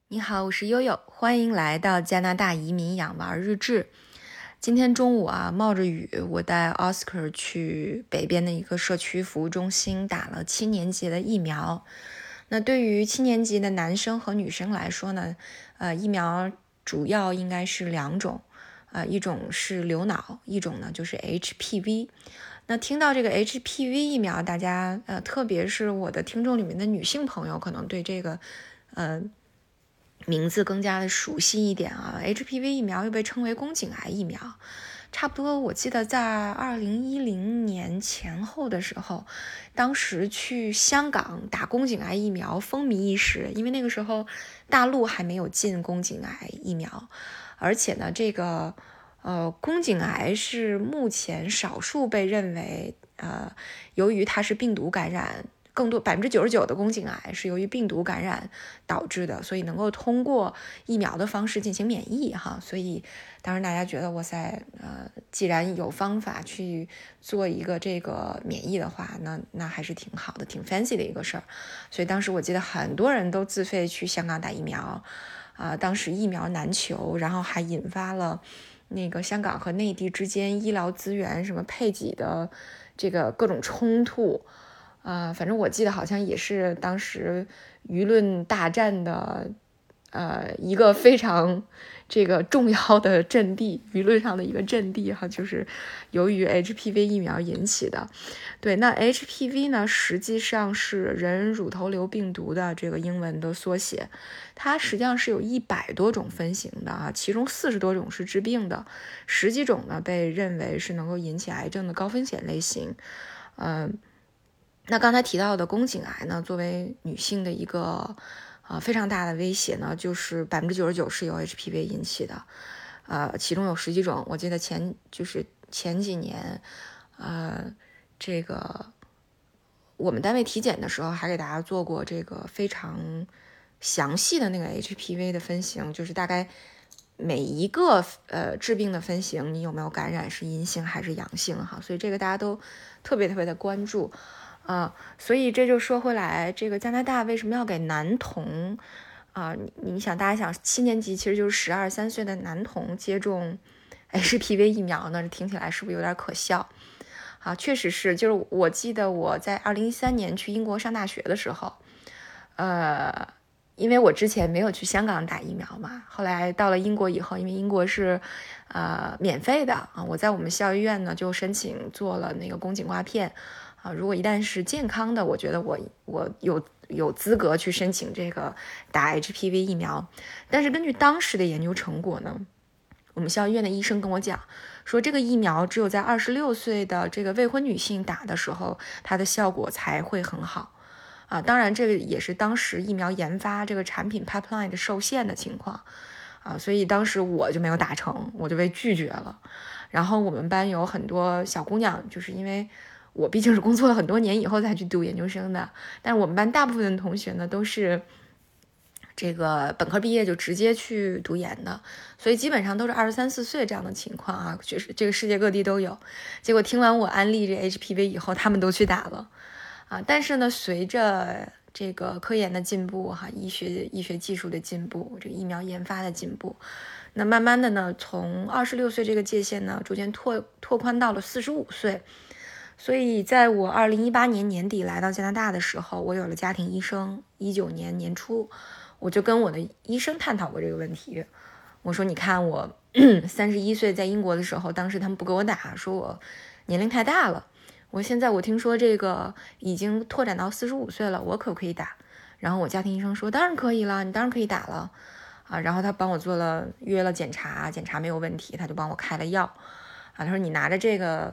你好，我是悠悠，欢迎来到加拿大移民养娃日志。今天中午冒着雨，我带 Oscar 去北边的一个社区服务中心打了7年级的疫苗。那对于7年级的男生和女生来说呢，疫苗主要应该是2种，一种是流脑，一种呢就是 HPV。那听到这个 HPV 疫苗，大家特别是我的听众里面的女性朋友，可能对这个名字更加的熟悉一点HPV 疫苗又被称为宫颈癌疫苗，差不多我记得在2010年前后的时候，当时去香港打宫颈癌疫苗风靡一时，因为那个时候大陆还没有进宫颈癌疫苗，而且呢这个宫颈癌是目前少数被认为由于它是病毒感染，更多99%的宫颈癌是由于病毒感染导致的，所以能够通过疫苗的方式进行免疫所以当时大家觉得哇塞，既然有方法去做一个这个免疫的话，那还是挺好的，挺 fancy 的一个事儿。所以当时我记得很多人都自费去香港打疫苗当时疫苗难求，然后还引发了那个香港和内地之间医疗资源什么配给的这个各种冲突反正我记得好像也是当时舆论大战的一个非常这个重要的阵地，舆论上的一个阵地就是由于 HPV 疫苗引起的。对，那 HPV 呢实际上是人乳头瘤病毒的这个英文的缩写，它实际上是有100多种分型的其中40多种是致病的，10几种呢被认为是能够引起癌症的高风险类型。那刚才提到的宫颈癌呢，作为女性的一个非常大的威胁呢，就是99%是由 HPV 引起的，其中有10几种。我记得前几年，这个我们单位体检的时候还给大家做过这个非常详细的那个 HPV 的分型，就是大概每一个致病的分型，你有没有感染是阴性还是阳性所以这个大家都特别的关注。所以这就说回来，这个加拿大为什么要给男童你想大家想7年级其实就是12、13岁的男童接种 HPV 疫苗呢，听起来是不是有点可笑确实是，就是我记得我在2013年去英国上大学的时候因为我之前没有去香港打疫苗嘛，后来到了英国以后，因为英国是免费的我在我们校医院呢就申请做了那个宫颈刮片如果一旦是健康的，我觉得我有资格去申请这个打 HPV 疫苗。但是根据当时的研究成果呢，我们校医院的医生跟我讲说，这个疫苗只有在26岁的这个未婚女性打的时候，它的效果才会很好当然这个也是当时疫苗研发这个产品 pipeline 的受限的情况所以当时我就没有打成，我就被拒绝了。然后我们班有很多小姑娘，就是因为我毕竟是工作了很多年以后才去读研究生的，但是我们班大部分的同学呢都是这个本科毕业就直接去读研的，所以基本上都是23、24岁这样的情况就是这个世界各地都有。结果听完我安利这 HPV 以后，他们都去打了但是呢，随着这个科研的进步医学技术的进步，这个疫苗研发的进步，那慢慢的呢，从26岁这个界限呢，逐渐拓宽到了45岁。所以在我2018年年底来到加拿大的时候，我有了家庭医生。19年年初，我就跟我的医生探讨过这个问题。我说，你看我31岁在英国的时候，当时他们不给我打，说我年龄太大了。现在我听说这个已经拓展到45岁了，我可不可以打？然后我家庭医生说，当然可以了，你当然可以打了然后他帮我约了检查没有问题，他就帮我开了药他说你拿着这个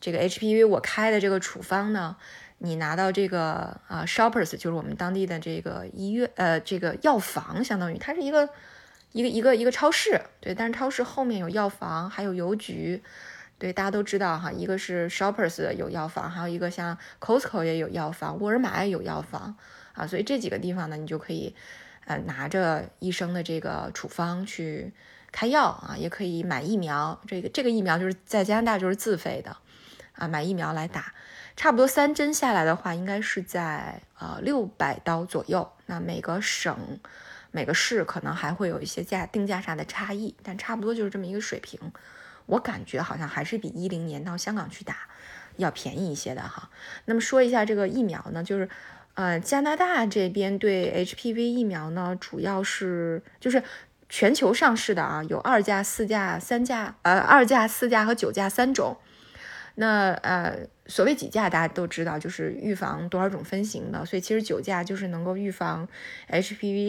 HPV 我开的这个处方呢，你拿到这个Shoppers， 就是我们当地的这个医院这个药房，相当于它是一个超市，对，但是超市后面有药房，还有邮局。对，大家都知道一个是 Shoppers 有药房，还有一个像 Costco 也有药房，沃尔玛也有药房所以这几个地方呢，你就可以拿着医生的这个处方去开药也可以买疫苗。这个疫苗就是在加拿大就是自费的买疫苗来打，差不多3针下来的话，应该是在600刀左右。那每个省每个市可能还会有一些定价上的差异，但差不多就是这么一个水平。我感觉好像还是比10年到香港去打要便宜一些的哈。那么说一下这个疫苗呢，就是加拿大这边对 HPV 疫苗呢，主要是就是全球上市的啊，有2价、4价、3价，2价、4价和9价3种。那所谓几价大家都知道，就是预防多少种分型的，所以其实9价就是能够预防 HPV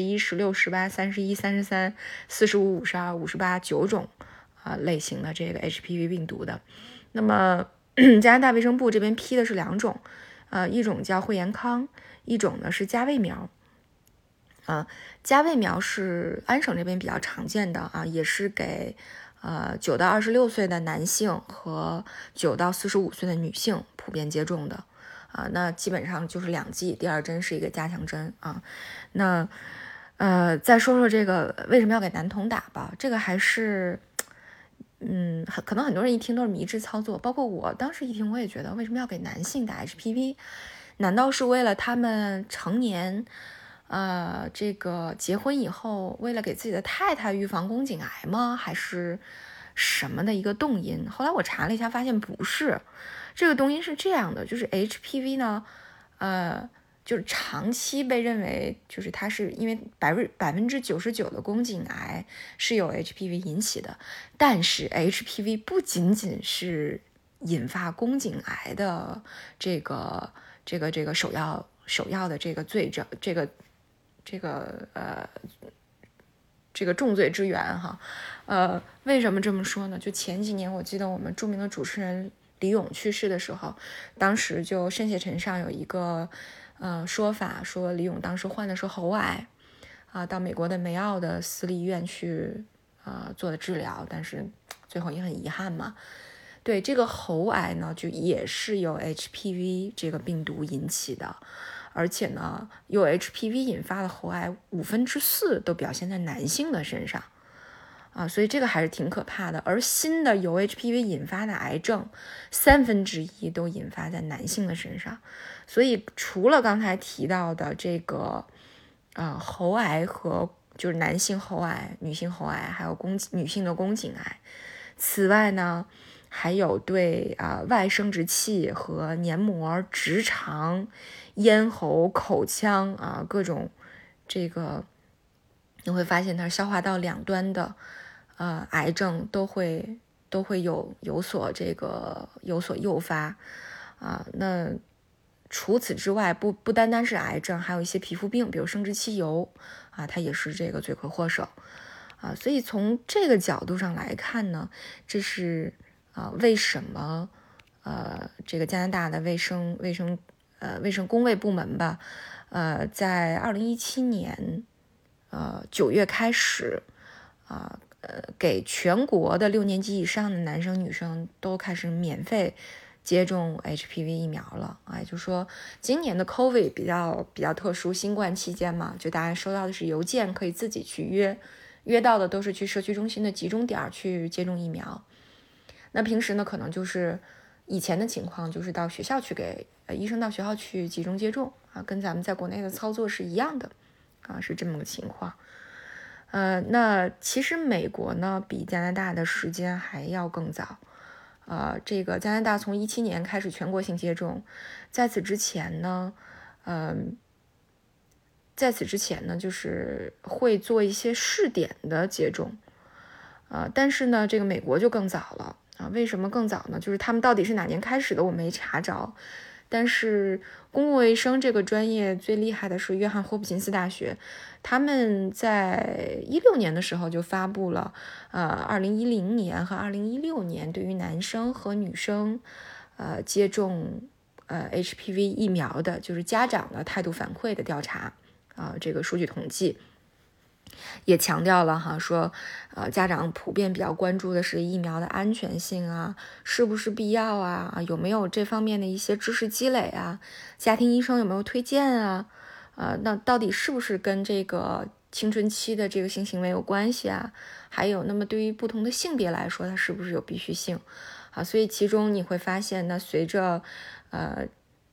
6、11、16、18、31、33、45、52、58 9种类型的这个 HPV 病毒的。那么加拿大卫生部这边批的是2种，一种叫惠延康，一种呢是加卫苗。加卫苗是安省这边比较常见的啊，也是给9到26岁的男性和9到45岁的女性普遍接种的啊。那基本上就是2剂，第2针是一个加强针啊。那再说说这个为什么要给男童打吧，这个还是可能很多人一听都是迷之操作，包括我当时一听我也觉得为什么要给男性打 HPV？ 难道是为了他们成年这个结婚以后为了给自己的太太预防宫颈癌吗？还是什么的一个动因？后来我查了一下发现不是，这个动因是这样的，就是 HPV 呢就是长期被认为就是它是因为99%的宫颈癌是由 HPV 引起的，但是 HPV 不仅仅是引发宫颈癌的这个首要的这个罪证，这个重罪之源哈。为什么这么说呢？就前几年我记得我们著名的主持人李咏去世的时候，当时就深血尘上有一个说法，说李咏当时患的是喉癌到美国的梅奥的私立医院去做的治疗，但是最后也很遗憾嘛。对，这个喉癌呢，就也是由 HPV 这个病毒引起的，而且呢，由 HPV 引发的喉癌4%都表现在男性的身上所以这个还是挺可怕的。而新的由 HPV 引发的癌症1/3都引发在男性的身上，所以除了刚才提到的这个喉癌和就是男性喉癌、女性喉癌，还有女性的宫颈癌，此外呢，还有对外生殖器和黏膜、直肠、咽喉、口腔各种这个，你会发现它消化道两端的癌症都会有所诱发那除此之外，不单单是癌症，还有一些皮肤病，比如生殖器疣它也是这个罪魁祸首所以从这个角度上来看呢，这是为什么这个加拿大的卫生工卫部门吧在2017年9月开始给全国的6年级以上的男生女生都开始免费接种 HPV 疫苗了也就是说今年的 COVID 比较特殊，新冠期间嘛，就大家收到的是邮件，可以自己去约到的都是去社区中心的集中点去接种疫苗。那平时呢，可能就是以前的情况，就是到学校去给医生到学校去集中接种跟咱们在国内的操作是一样的是这么个情况。那其实美国呢比加拿大的时间还要更早这个加拿大从2017年开始全国性接种，在此之前呢就是会做一些试点的接种但是呢这个美国就更早了为什么更早呢？就是他们到底是哪年开始的我没查着，但是公共卫生这个专业最厉害的是约翰霍普金斯大学，他们在16年的时候就发布了2010年和2016年对于男生和女生接种HPV 疫苗的就是家长的态度反馈的调查这个数据统计也强调了说家长普遍比较关注的是疫苗的安全性是不是必要有没有这方面的一些知识积累家庭医生有没有推荐那到底是不是跟这个青春期的这个性行为有关系还有那么对于不同的性别来说它是不是有必须性所以其中你会发现呢，随着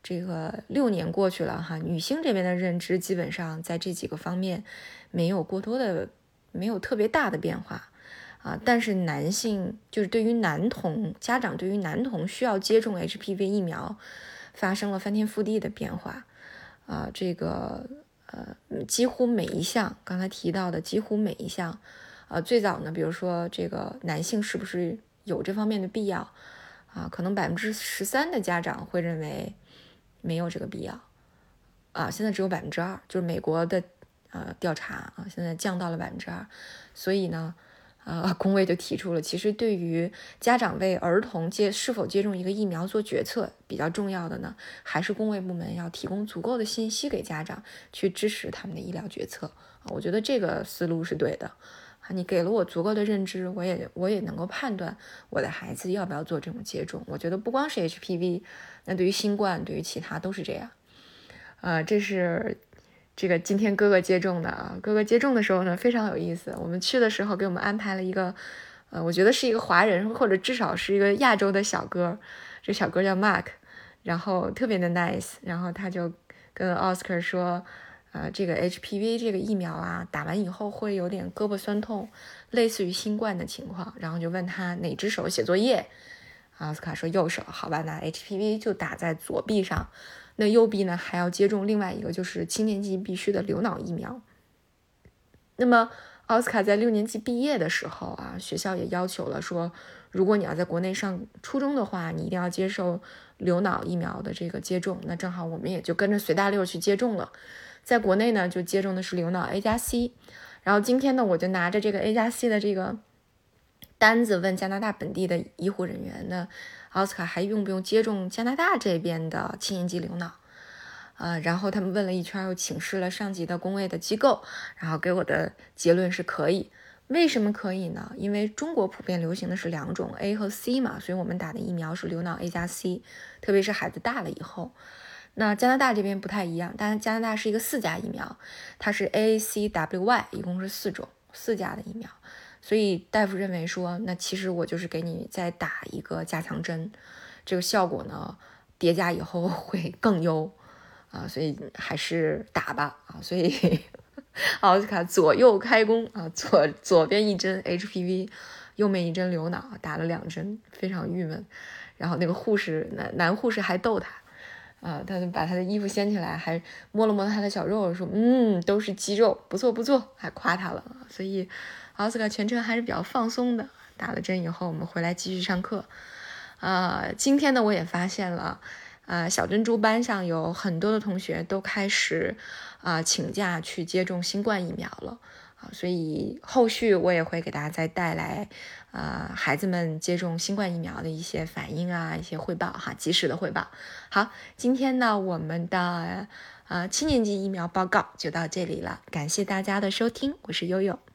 这个6年过去了哈，女性这边的认知基本上在这几个方面没有特别大的变化啊，但是男性就是对于家长对于男童需要接种 HPV 疫苗发生了翻天覆地的变化啊，这个几乎每一项刚才提到的几乎每一项最早呢，比如说这个男性是不是有这方面的必要啊，可能13%的家长会认为没有这个必要啊，现在只有2%，就是美国的调查啊，现在降到了2%，所以呢，工卫就提出了，其实对于家长为儿童是否接种一个疫苗做决策，比较重要的呢，还是工卫部门要提供足够的信息给家长，去支持他们的医疗决策啊。我觉得这个思路是对的啊，你给了我足够的认知，我也能够判断我的孩子要不要做这种接种。我觉得不光是 HPV， 那对于新冠，对于其他都是这样。这是这个今天哥哥接种的啊。哥哥接种的时候呢，非常有意思。我们去的时候给我们安排了一个，我觉得是一个华人或者至少是一个亚洲的小哥，这小哥叫 Mark， 然后特别的 nice， 然后他就跟 Oscar 说，这个 HPV 这个疫苗啊，打完以后会有点胳膊酸痛，类似于新冠的情况，然后就问他哪只手写作业，奥斯卡说右手，好吧，那 HPV 就打在左臂上。那右臂呢还要接种另外一个就是7年级必须的流脑疫苗。那么奥斯卡在6年级毕业的时候啊，学校也要求了说，如果你要在国内上初中的话，你一定要接受流脑疫苗的这个接种。那正好我们也就跟着随大溜去接种了。在国内呢就接种的是流脑 A+C， 然后今天呢我就拿着这个 A+C 的这个单子问加拿大本地的医护人员呢，奥斯卡还用不用接种加拿大这边的7年级流脑然后他们问了一圈，又请示了上级的工卫的机构，然后给我的结论是可以。为什么可以呢？因为中国普遍流行的是2种 A 和 C 嘛，所以我们打的疫苗是流脑 A+C， 特别是孩子大了以后。那加拿大这边不太一样，但加拿大是一个4价疫苗，它是 A、C、W、Y， 一共是4种4价的疫苗。所以大夫认为说，那其实我就是给你再打一个加强针，这个效果呢叠加以后会更优啊，所以还是打吧啊。所以奥斯卡左右开弓啊，左边一针 HPV， 右面一针流脑，打了2针，非常郁闷。然后那个男护士还逗他他就把他的衣服掀起来，还摸了摸他的小肉，说都是肌肉，不错不错，还夸他了。所以奥斯卡全程还是比较放松的。打了针以后，我们回来继续上课。今天呢，我也发现了，小珍珠班上有很多的同学都开始请假去接种新冠疫苗了所以后续我也会给大家再带来孩子们接种新冠疫苗的一些反应一些汇报及时的汇报。好，今天呢我们的7年级疫苗报告就到这里了，感谢大家的收听，我是悠悠。